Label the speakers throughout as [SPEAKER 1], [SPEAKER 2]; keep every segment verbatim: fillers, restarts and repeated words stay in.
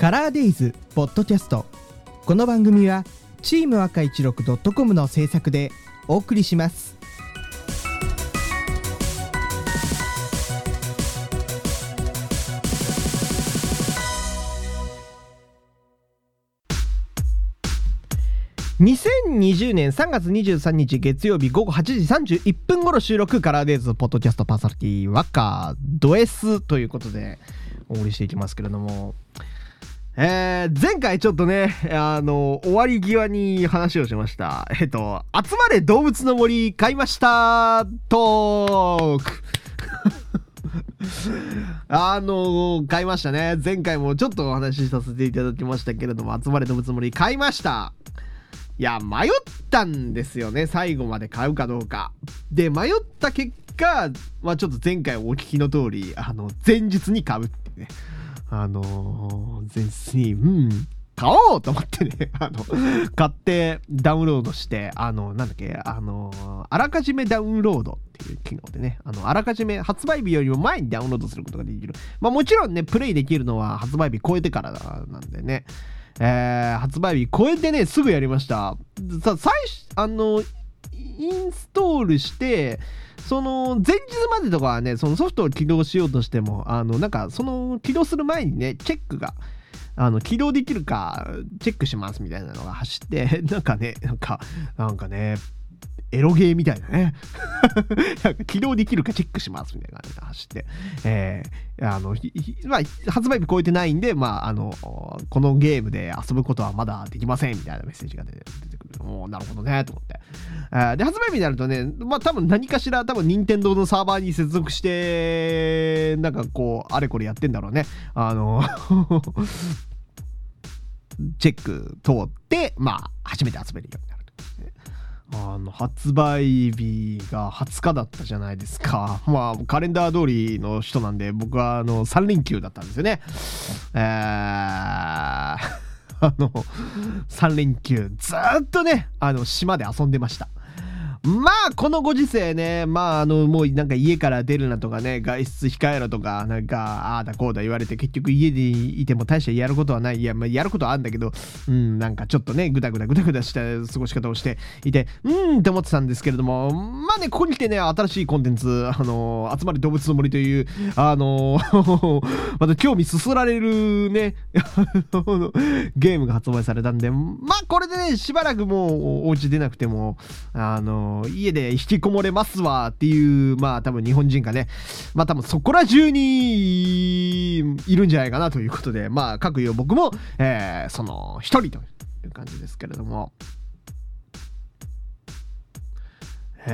[SPEAKER 1] カラーデイズポッドキャスト。この番組はチーム赤いちろく .com の制作でお送りします。にせんにじゅうねんさんがつにじゅうさんにち月曜日午後はちじさんじゅういっぷん頃収録、カラーデイズポッドキャストパーソナリティワッカード S ということでお送りしていきますけれども、えー、前回ちょっとねあの終わり際に話をしました。えっと集まれ動物の森買いましたトークあの買いましたね。前回もちょっとお話しさせていただきましたけれども、集まれ動物の森買いました。いや迷ったんですよね、最後まで買うかどうかで。迷った結果、まあ、ちょっと前回お聞きの通りあの前日に買うってね、あのー、前日にうん買おうと思ってねあの買ってダウンロードして、あのなんだっけあのー、あらかじめダウンロードっていう機能でね、あのあらかじめ発売日よりも前にダウンロードすることができる。まあもちろんねプレイできるのは発売日超えてからなんでね、えー、発売日超えてねすぐやりました。さ最初あのインストールしてその前日までとかはね、そのソフトを起動しようとしてもあのなんかその起動する前にねチェックがあの起動できるかチェックしますみたいなのが走ってなんかねなんかなんかねエロゲーみたいなねなんか起動できるかチェックしますみたいな感じで走って、えー、あのまあ発売日超えてないんで、まああのこのゲームで遊ぶことはまだできませんみたいなメッセージが出てくる。おーなるほどねと思って、えー、で発売日になるとね、まあ多分何かしら多分任天堂のサーバーに接続してなんかこうあれこれやってんだろうね。あのチェック通ってまあ初めて遊べるようになる。あの発売日がはつかだったじゃないですか。まあカレンダー通りの人なんで、僕はあのさん連休だったんですよね。えー、あのさん連休ずっとねあの島で遊んでました。まあこのご時世ね、まああのもうなんか家から出るなとかね、外出控えろとかなんかああだこうだ言われて、結局家でいても大してやることはない。いやまあやることはあるんだけど、うんなんかちょっとねぐだぐだぐだぐだした過ごし方をしていて、うーんって思ってたんですけれども、まあねここに来てね新しいコンテンツ、あの集まり動物の森というあのまた興味そそられるねゲームが発売されたんで、まあこれでねしばらくもうお家出なくてもあの家で引きこもれますわっていう、まあ多分日本人がねまあ多分そこら中にいるんじゃないかなということで、まあ各有僕も、えー、その一人という感じですけれども、え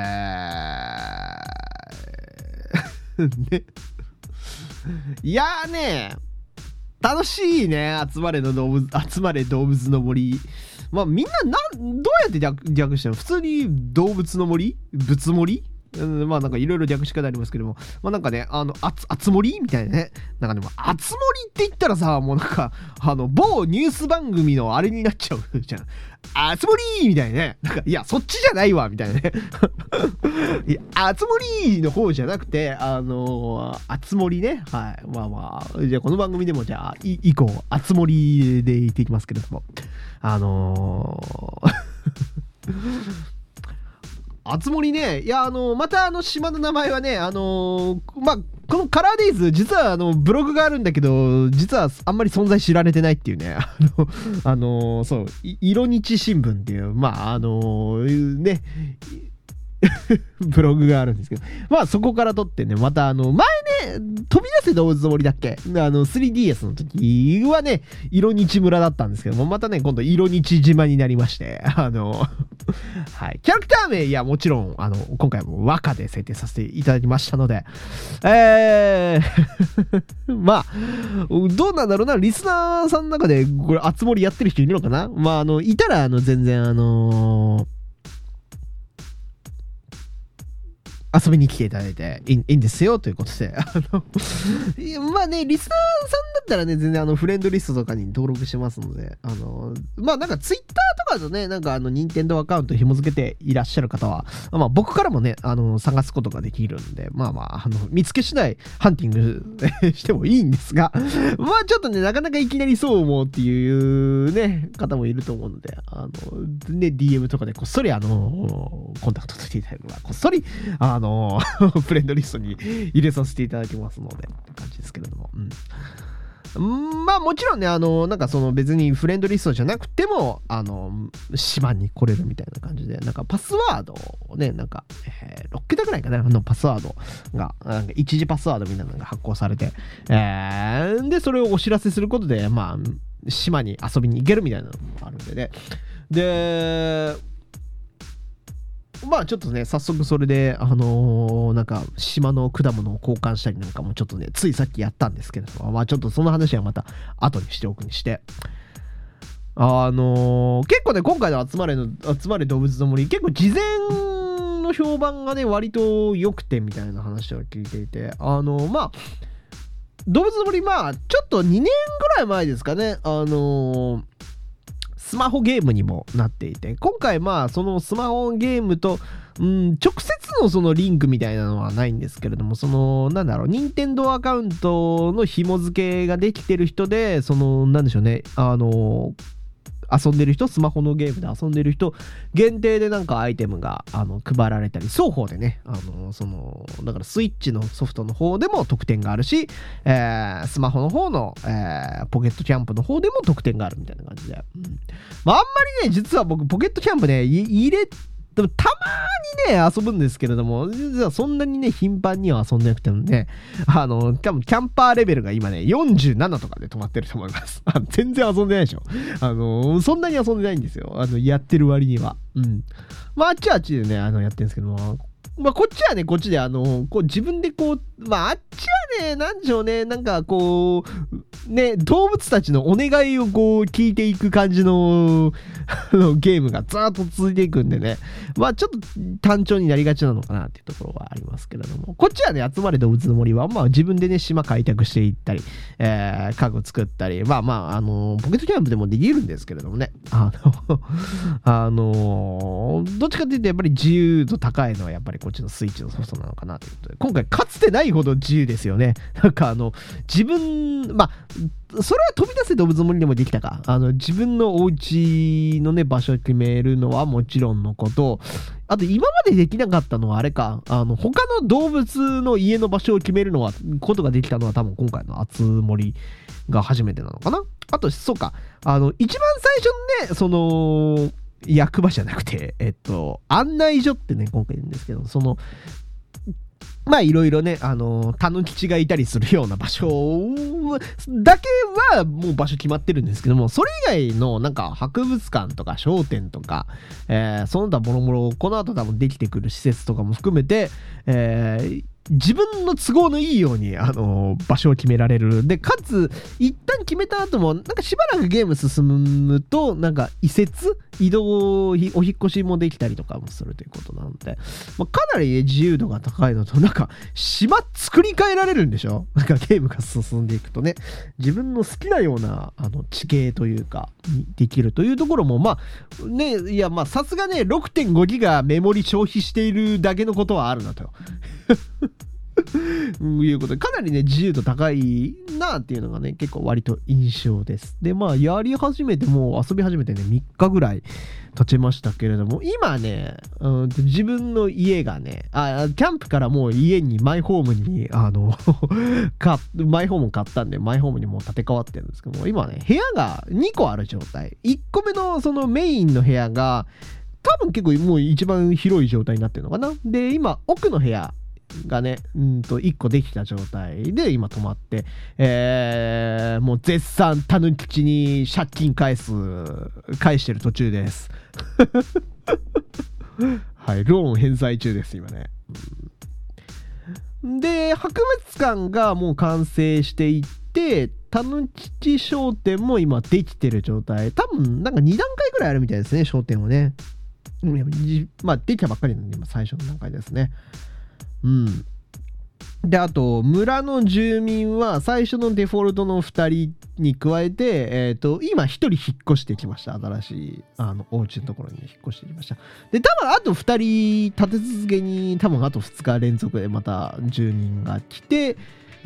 [SPEAKER 1] ーねいやーね楽しいね。集まれの動物集まれ動物の森、まあみんななんどうやって略、略してるの？普通に動物の森？物森？うん、まあなんかいろいろ略し方ありますけども、まあなんかねあのあつあつ森みたいなね、なんかでもあつ森って言ったらさもうなんかあの某ニュース番組のあれになっちゃうじゃん。あつ森みたいなね、なんかいやそっちじゃないわみたいなねいやあつ森の方じゃなくてあのー、あつ森ね、はいまあまあじゃあこの番組でもじゃあ以降あつ森で言っていきますけれども、あのーあつ森ね、いやあのまたあの島の名前はねあのー、まあこのカラーデイズ実はあのブログがあるんだけど実はあんまり存在知られてないっていうね、あのあのー、そう色日新聞っていうまああのー、ねブログがあるんですけど、まあそこから撮ってね、またあの前ね飛び出せ動物の森だっけ、あの スリーディーエス の時はね色日村だったんですけども、またね今度色日島になりまして、あのはい、キャラクター名いやもちろんあの今回も和歌で設定させていただきましたので、えー、まあどうなんだろうな、リスナーさんの中でこれあつ森やってる人いるのかな。まああのいたらあの全然あのー遊びに来ていただいていい、いいんですよということで、あのまあねリスナーさんだったらね全然あのフレンドリストとかに登録してますので、あのまあなんかツイッターとわざね、なんかあの、任天堂アカウント紐付けていらっしゃる方は、まあ僕からもね、あの、探すことができるんで、まあまあ、あの、見つけ次第ハンティングしてもいいんですが、まあちょっとね、なかなかいきなりそう思うっていうね、方もいると思うので、あの、ね、ディーエム とかでこっそりあの、コンタクト取っていただければ、こっそり、あの、フレンドリストに入れさせていただきますので、って感じですけれども。うんまあもちろんね、あの、なんかその別にフレンドリストじゃなくても、あの、島に来れるみたいな感じで、なんかパスワードをね、なんか、えー、ろっけたぐらいかな、あのパスワードが、なんか一時パスワードみたいなのが発行されて、えー、で、それをお知らせすることで、まあ、島に遊びに行けるみたいなのがあるんでね。で、まあちょっとね、早速それで、あのー、なんか島の果物を交換したりなんかもちょっとね、ついさっきやったんですけれども、まあちょっとその話はまた後にしておくにして、あのー、結構ね、今回の集まれの、集まれ動物の森、結構事前の評判がね、割と良くてみたいな話を聞いていて、あのー、まあ、動物の森、まあ、ちょっとにねんぐらい前ですかね、あのー、スマホゲームにもなっていて、今回まあそのスマホゲームと、うん、直接のそのリンクみたいなのはないんですけれども、そのなんだろう、任天堂アカウントの紐付けができてる人で、そのなんでしょうね、あの遊んでる人、スマホのゲームで遊んでる人限定でなんかアイテムがあの配られたり、双方でね、あのそのだからスイッチのソフトの方でも特典があるし、えー、スマホの方の、えー、ポケットキャンプの方でも特典があるみたいな感じで、うん、まああんまりね、実は僕ポケットキャンプね入れでもたまにね遊ぶんですけれども、実はそんなにね頻繁には遊んでなくてもね、あの多分キャンパーレベルが今ねよんじゅうななとかで止まってると思います。あ全然遊んでないでしょ。あのそんなに遊んでないんですよ、あのやってる割には。うんまああっちはあっちでねあのやってるんですけども、まあこっちはねこっちであのこう自分でこうまああっちはねなんでしょうね、なんかこうね動物たちのお願いをこう聞いていく感じのゲームがずーっと続いていくんでね、まあちょっと単調になりがちなのかなっていうところはありますけれども、こっちはね集まれ動物の森はまあ自分でね島開拓していったり、えー、家具作ったり、まあまああのポケットキャンプでもできるんですけれどもね、あのあのどっちかっていうとやっぱり自由度高いのはやっぱりこっちのスイッチのソフトなのかなということで、今回かつてないほど自由ですよね。なんかあの自分まあそれは飛び出せ動物の森でもできたか、あの自分のお家のね場所を決めるのはもちろんのこと、あと今までできなかったのはあれか、あの他の動物の家の場所を決めるのはことができたのは多分今回のあつ森が初めてなのかな。あとそうか、あの一番最初のねその役場じゃなくてえっと案内所ってね今回言うんですけど、そのまあいろいろね、あのー、タヌキチがいたりするような場所だけはもう場所決まってるんですけども、それ以外のなんか博物館とか商店とか、えー、その他もろもろこの後多分できてくる施設とかも含めて、えー自分の都合のいいように、あのー、場所を決められる。で、かつ、一旦決めた後も、なんかしばらくゲーム進むと、なんか移設移動、お引っ越しもできたりとかもするということなので、まあ、かなり、ね、自由度が高いのと、なんか、島作り変えられるんでしょ？なんかゲームが進んでいくとね、自分の好きなような、あの、地形というか、にできるというところも、まあ、ね、いや、まあ、さすがね、ろくてんごギガメモリ消費しているだけのことはあるなと。いうことでかなりね自由度高いなっていうのがね結構割と印象です。でまあやり始めてもう遊び始めてねみっかぐらい経ちましたけれども、今ね、うん、自分の家がねあキャンプからもう家にマイホームにあのかマイホーム買ったんでマイホームにもう建て替わってるんですけども、今ね部屋がにこある状態。いっこめのそのメインの部屋が多分結構もう一番広い状態になってるのかな。で今奥の部屋がね、うんといっこできた状態で今止まって、えー、もう絶賛タヌキチに借金返す返してる途中です。はい、ローン返済中です今ね。で博物館がもう完成していってタヌキチ商店も今できてる状態。多分なんかにだんかいぐらいあるみたいですね、商店はね。まあできたばっかりなんで今最初の段階ですね。うん。 で、あと、村の住民は最初のデフォルトのふたりに加えて、えっと、今ひとり引っ越してきました。新しい、あの、お家のところに引っ越してきました。で、多分あとふたり立て続けに、多分あとふつか連続でまた住人が来て、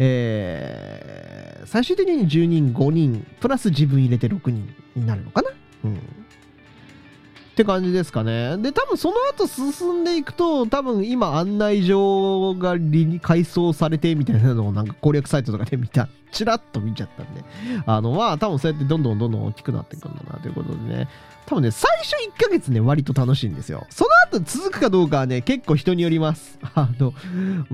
[SPEAKER 1] えー、最終的に住人ごにん、プラス自分入れてろくにんになるのかな。うん。って感じですかね。で、多分その後進んでいくと、多分今案内状が改装されてみたいなのをなんか攻略サイトとかで見た、チラッと見ちゃったんで、あの、まあ多分そうやってどんどんどんどん大きくなっていくんだなということでね、多分ね、最初いっかげつね、割と楽しいんですよ。その後続くかどうかはね、結構人によります。あの、うん、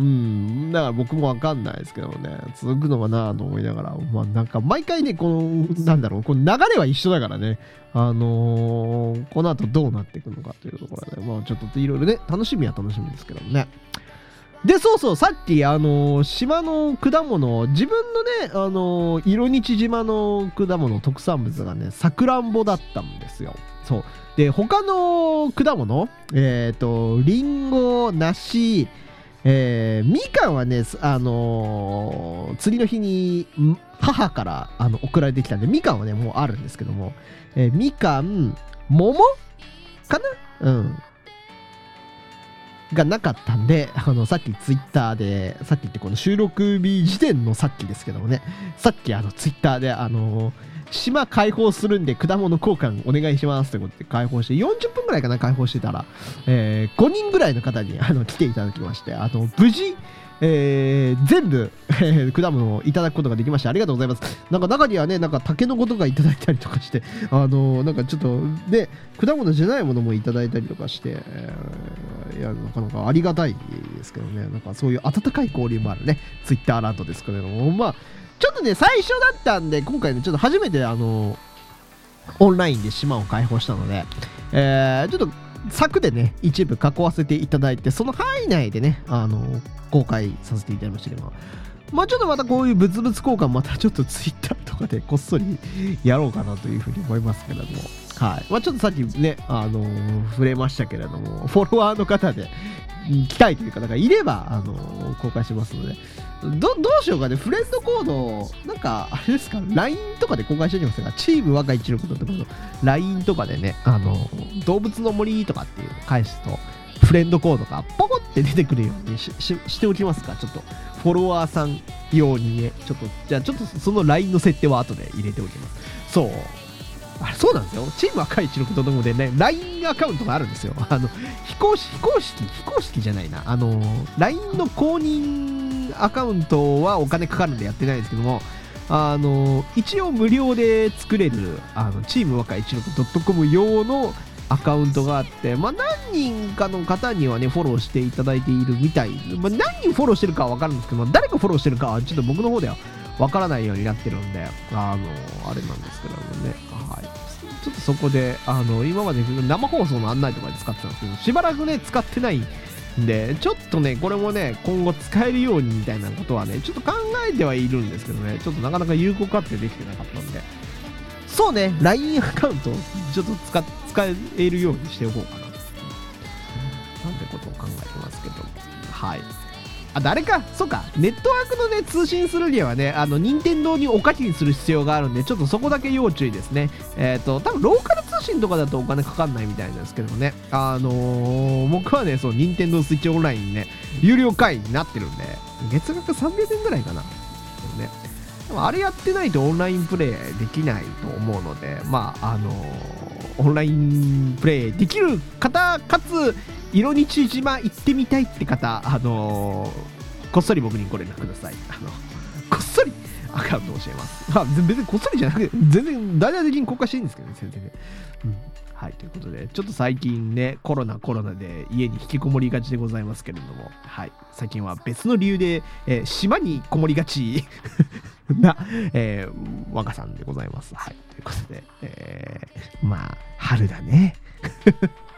[SPEAKER 1] だから僕もわかんないですけどね、続くのかなと思いながら、まあなんか毎回ね、この、なんだろう、この流れは一緒だからね、あのー、この後どうなっていくのかというところで、まあちょっといろいろね、楽しみは楽しみですけどね。で、そうそう、さっき、あのー、島の果物、自分のね、あのー、色日島の果物、特産物がね、さくらんぼだったんですよ。そう。で、他の果物、えっと、りんご、梨、えー、みかんはね、あのー、釣りの日に母からあの送られてきたんで、みかんはね、もうあるんですけども、えー、みかん、桃かなうん。がなかったんで、あの、さっきツイッターで、さっきってこの収録日時点のさっきですけどもね、さっきあのツイッターで、あのー、島開放するんで果物交換お願いしますということで開放して、よんじゅっぷんぐらいかな、開放してたら、えー、ごにんぐらいの方にあの来ていただきまして、あの、無事、えー、全部、えー、果物をいただくことができました。ありがとうございます。なんか中にはね、なんかタケノコとかいただいたりとかして、あのー、なんかちょっと、ね、果物じゃないものもいただいたりとかして、えー、いや、なかなかありがたいですけどね、なんかそういう温かい交流もあるね、ツイッターランドですけれども、まあ、ちょっとね、最初だったんで、今回ね、ちょっと初めて、あのー、オンラインで島を開放したので、えー、ちょっと、柵でね、一部囲わせていただいて、その範囲内でね、あのー、公開させていただきましたけど、まあちょっとまたこういう物々交換、またちょっとツイッターとかでこっそりやろうかなというふうに思いますけれども、はい。まあちょっとさっきね、あのー、触れましたけれども、フォロワーの方で、来たいという方がいれば、あのー、公開しますので、ど、どうしようかね、フレンドコード、なんか、あれですか、ライン とかで公開しておきますが、チーム若いちろくのところの ライン とかでね、あのー、動物の森とかっていうのを返すと、フレンドコードがポコって出てくるように し, し, しておきますか。ちょっとフォロワーさん用にね、ちょっと、じゃあちょっとその ライン の設定は後で入れておきます。そう。あれ、そうなんですよ。チーム赤いいちろくとともでね、ライン アカウントがあるんですよ。あの、非公式、非公式、非公式じゃないな。あの、ライン の公認アカウントはお金かかるんでやってないんですけども、あの、一応無料で作れる、あの、チーム赤いいちろくドットコム 用のアカウントがあって、まあ、何人かの方にはね、フォローしていただいているみたい。まあ、何人フォローしてるかはわかるんですけど、誰がフォローしてるかはちょっと僕の方ではわからないようになってるんで、あの、あれなんですけどもね、はい。ちょっとそこで、あの、今まで生放送の案内とかで使ってたんですけど、しばらくね、使ってないんで、ちょっとね、これもね、今後使えるようにみたいなことはね、ちょっと考えてはいるんですけどね、ちょっとなかなか有効活用できてなかったんで、そうね、ライン アカウントをちょっと使、使えるようにしておこうかな。なんてことを考えてますけど。はい。あ、誰か、そうか、ネットワークのね、通信するにはね、あの、任天堂にお課金する必要があるんで、ちょっとそこだけ要注意ですね。えっと、多分ローカル通信とかだとお金かかんないみたいなんですけどもね。あのー、僕はね、そう、任天堂スイッチオンラインね、有料会員になってるんで、月額さんびゃくえんぐらいかな。ね。でもあれやってないとオンラインプレイできないと思うので、まあ、あのー、オンラインプレイできる方、かつ、色日島行ってみたいって方、あのー、こっそり僕にご連絡ください。あの、こっそりアカウントを教えます。まあ、別にこっそりじゃなくて、全然大々的に公開していいんですけどね、先生ね。うん。はい、ということで、ちょっと最近ね、コロナコロナで家に引きこもりがちでございますけれども、はい、最近は別の理由で、えー、島にこもりがちな、えー、若さんでございます。はい、ということで、えー、まあ、春だね。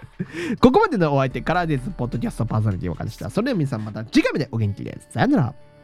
[SPEAKER 1] ここまでのお相手、カラーデイズポッドキャストパーソナリティ若でした。それでは皆さんまた次回までお元気です。さよなら。